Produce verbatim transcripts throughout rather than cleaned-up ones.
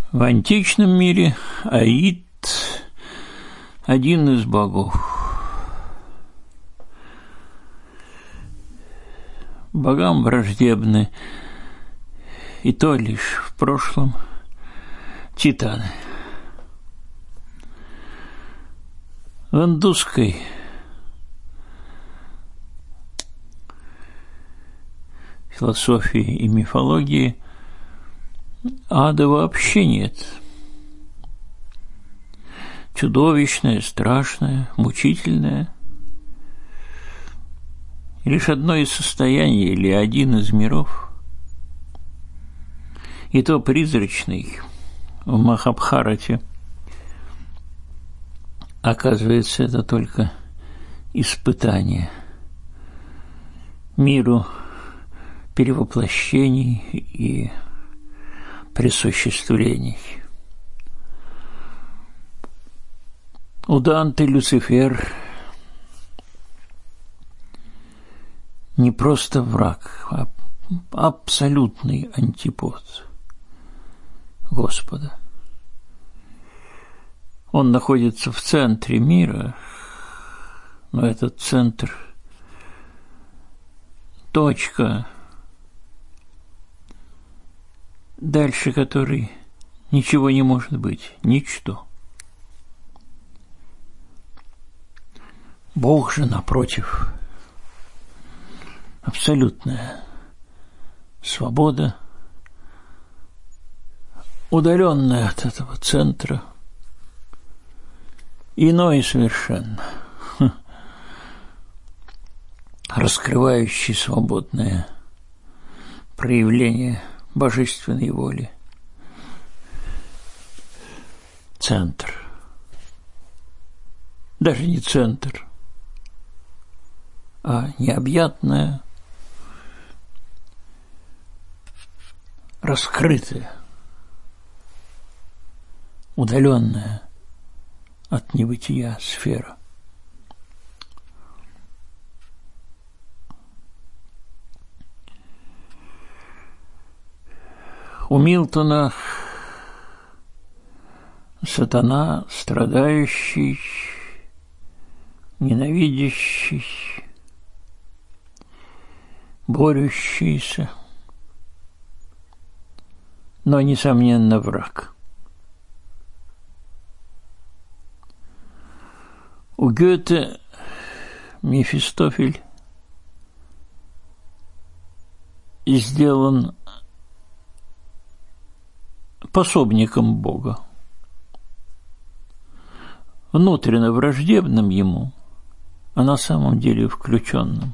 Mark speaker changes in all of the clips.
Speaker 1: В античном мире Аид – один из богов. Богам враждебны и то лишь в прошлом титаны. В индусской философии и мифологии ада вообще нет. Чудовищное, страшное, мучительное. И лишь одно из состояний или один из миров, и то призрачный, в Махабхарате. Оказывается, это только испытание миру перевоплощений и присуществлений. У Данте Люцифер не просто враг, а абсолютный антипод Господа. Он находится в центре мира, но этот центр – точка, дальше которой ничего не может быть, ничто. Бог же, напротив, абсолютная свобода, удаленная от этого центра, иной совершенно, раскрывающий свободное проявление божественной воли. Центр. Даже не центр, а необъятное, раскрытое, удаленное от небытия сфера. У Милтона сатана, страдающий, ненавидящий, борющийся, но, несомненно, враг. У Гёте Мефистофель сделан пособником Бога, внутренне враждебным ему, а на самом деле включенным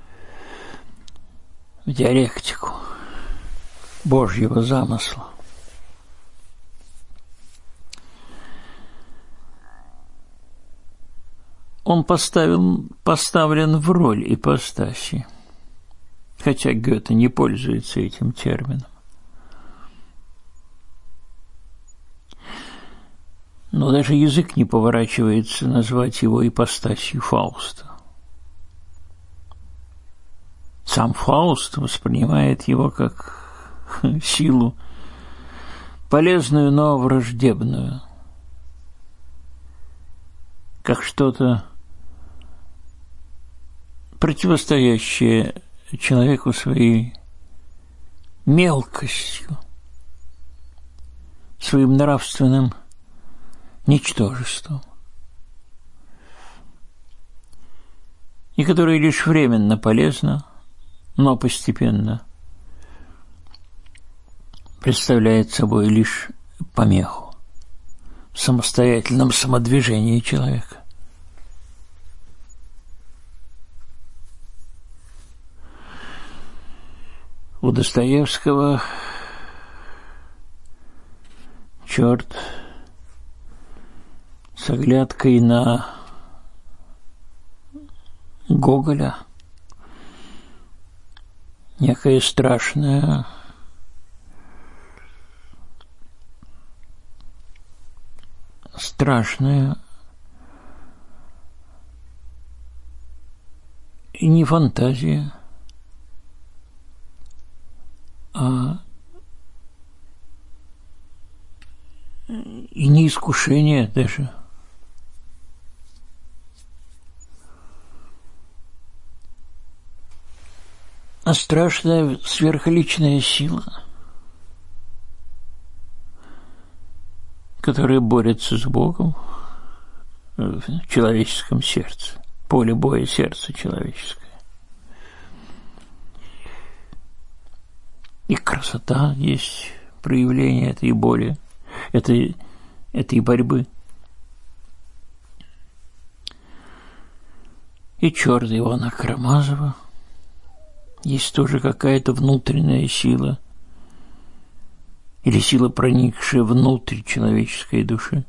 Speaker 1: в диалектику Божьего замысла. Он поставил, поставлен в роль ипостаси, хотя Гёте не пользуется этим термином. Но даже язык не поворачивается назвать его ипостасью Фауста. Сам Фауст воспринимает его как силу, полезную, но враждебную, как что-то противостоящее человеку своей мелкостью, своим нравственным ничтожеством, и которое лишь временно полезно, но постепенно представляет собой лишь помеху в самостоятельном самодвижении человека. У Достоевского черт с оглядкой на Гоголя, некое страшное, страшное и не фантазия, а и не искушение даже. А страшная сверхличная сила, которая борется с Богом в человеческом сердце, поле боя сердца человеческое. И красота есть проявление этой боли, этой, этой борьбы. И черт Ивана Карамазова. Есть тоже какая-то внутренняя сила или сила, проникшая внутрь человеческой души.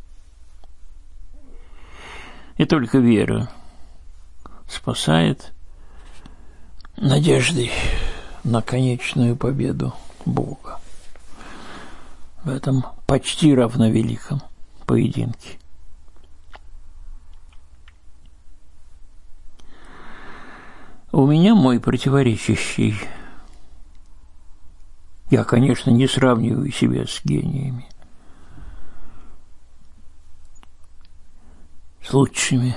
Speaker 1: И только вера спасает надеждой на конечную победу Бога в этом почти равновеликом поединке. У меня мой противоречащий. Я, конечно, не сравниваю себя с гениями, с лучшими,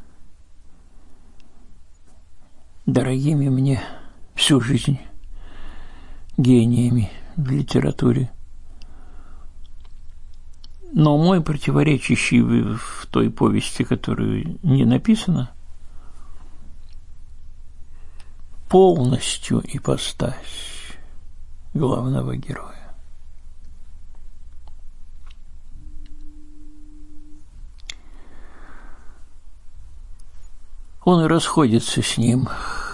Speaker 1: дорогими мне всю жизнь гениями в литературе. Но мой противоречащий в той повести, которую не написано, полностью ипостась главного героя. Он и расходится с ним,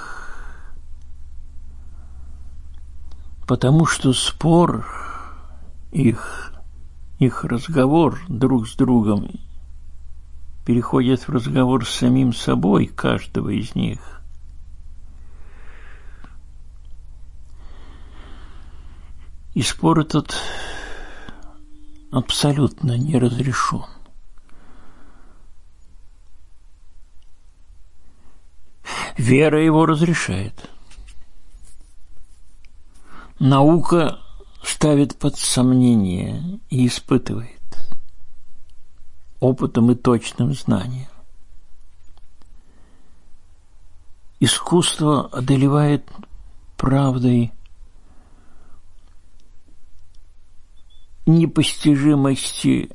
Speaker 1: потому что спор их, их разговор друг с другом переходит в разговор с самим собой каждого из них. И спор этот абсолютно не разрешен. Вера его разрешает. Наука ставит под сомнение и испытывает опытом и точным знанием. Искусство одолевает правдой непостижимости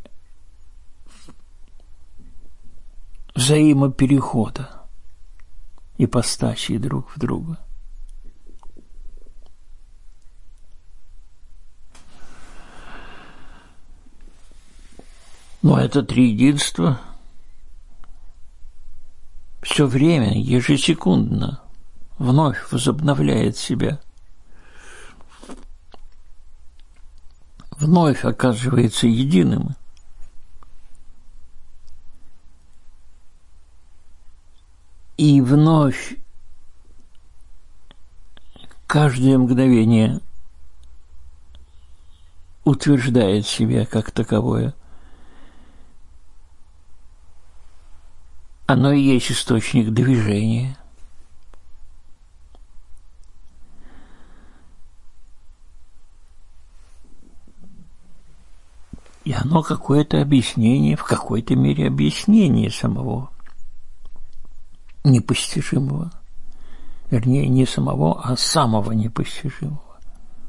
Speaker 1: взаимоперехода ипостасей друг в друга. Но это триединство все время, ежесекундно, вновь возобновляет себя, вновь оказывается единым. И вновь каждое мгновение утверждает себя как таковое. Оно и есть источник движения. И оно какое-то объяснение, в какой-то мере объяснение самого непостижимого. Вернее, не самого, а самого непостижимого.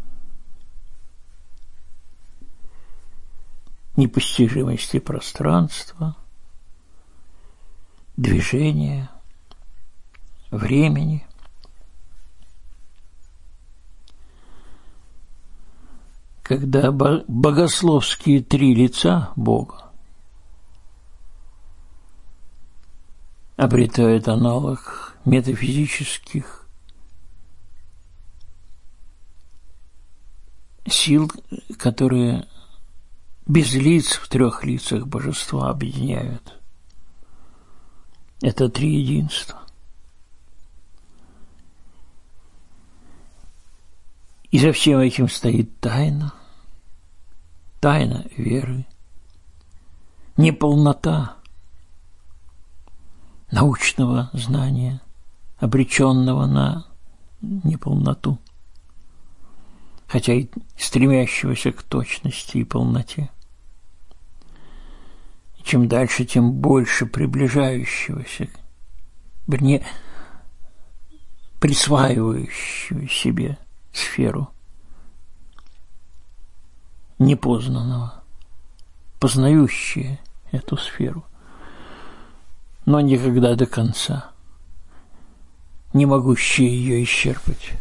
Speaker 1: Непостижимости пространства, движения, времени. Когда богословские три лица Бога обретают аналог метафизических сил, которые без лиц в трех лицах божества объединяют. Это триединство. И за всем этим стоит тайна, тайна веры, неполнота научного знания, обреченного на неполноту, хотя и стремящегося к точности и полноте. чем дальше, тем больше приближающегося, вернее, присваивающего себе сферу непознанного, познающие эту сферу, но никогда до конца, не могущие ее исчерпать.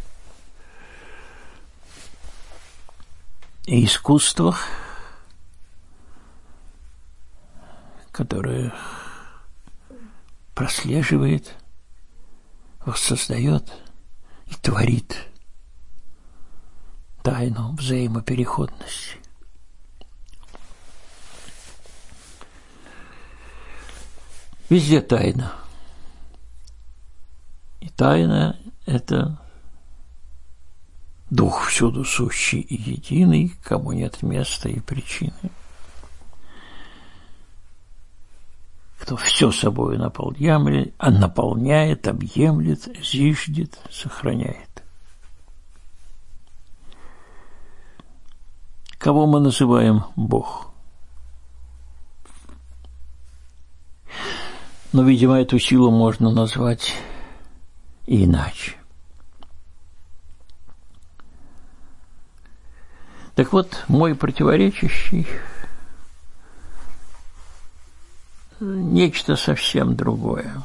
Speaker 1: И искусство, которое прослеживает, воссоздает и творит тайну взаимопереходности. Везде тайна. И тайна – это дух всюду сущий и единый, кому нет места и причины. Кто все собой наполняет, а наполняет, объемлет, зиждет, сохраняет. Кого мы называем Бог? Но, видимо, эту силу можно назвать и иначе. Так вот, мой противоречащий нечто совсем другое.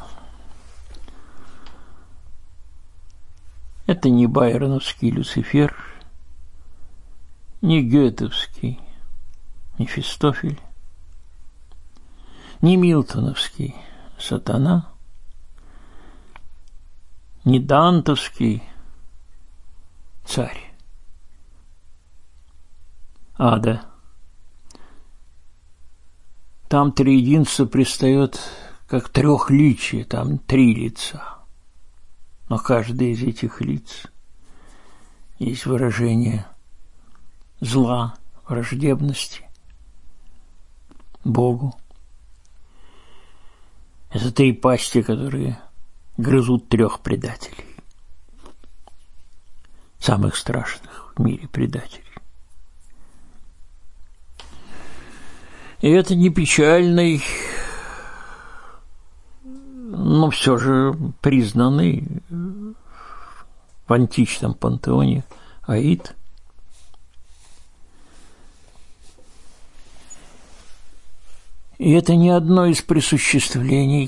Speaker 1: Это не байроновский Люцифер, не гетовский Мефистофель, не милтоновский Сатана, не дантовский царь ада. Там триединство предстает как трехличие, там три лица. Но каждое из этих лиц есть выражение зла, враждебности Богу. Это три пасти, которые грызут трех предателей. Самых страшных в мире предателей. И это не печальный, но все же признанный в античном пантеоне Аид. И это не одно из присуществлений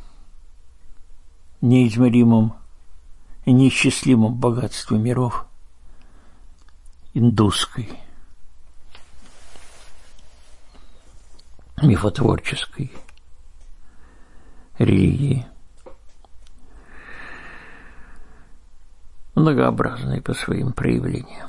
Speaker 1: неизмеримом и неисчислимом богатстве миров индусской, мифотворческой религии, многообразной по своим проявлениям.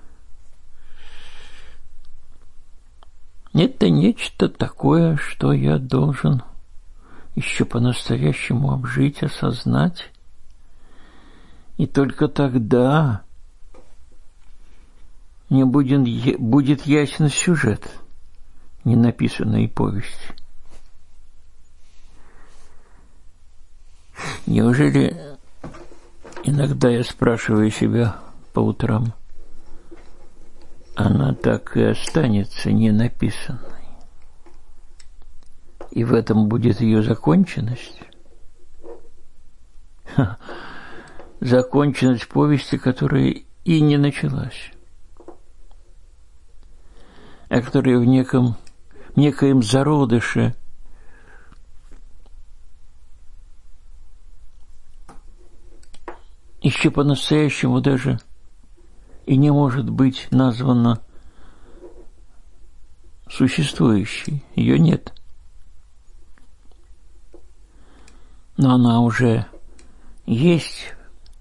Speaker 1: Это нечто такое, что я должен еще по-настоящему обжить, осознать, и только тогда мне будет, будет ясен сюжет ненаписанной повести. Неужели иногда я спрашиваю себя по утрам, она так и останется ненаписанной? И в этом будет ее законченность? Ха, законченность повести, которая и не началась, а которая в неком, некоем зародыше еще по-настоящему даже и не может быть названа существующей. Ее нет. Но она уже есть,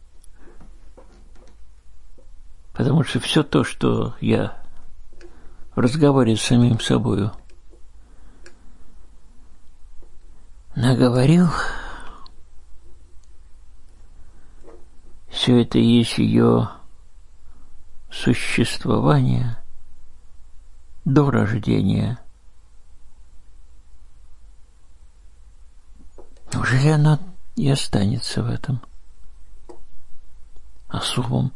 Speaker 1: потому что все то, что я в разговоре с самим собою наговорил, все это есть ее существование до рождения. Неужели она и останется в этом особом,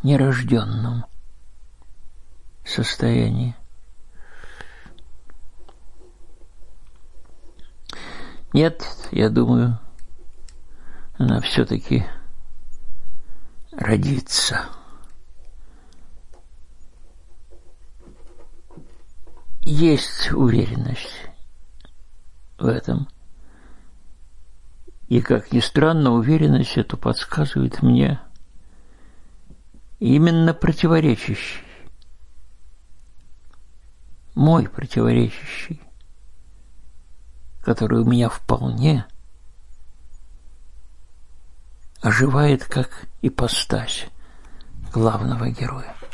Speaker 1: нерожденном состоянии? Нет, я думаю, она все-таки родится. Есть уверенность в этом. И, как ни странно, уверенность эту подсказывает мне именно противоречащий, мой противоречащий, который у меня вполне оживает как ипостась главного героя.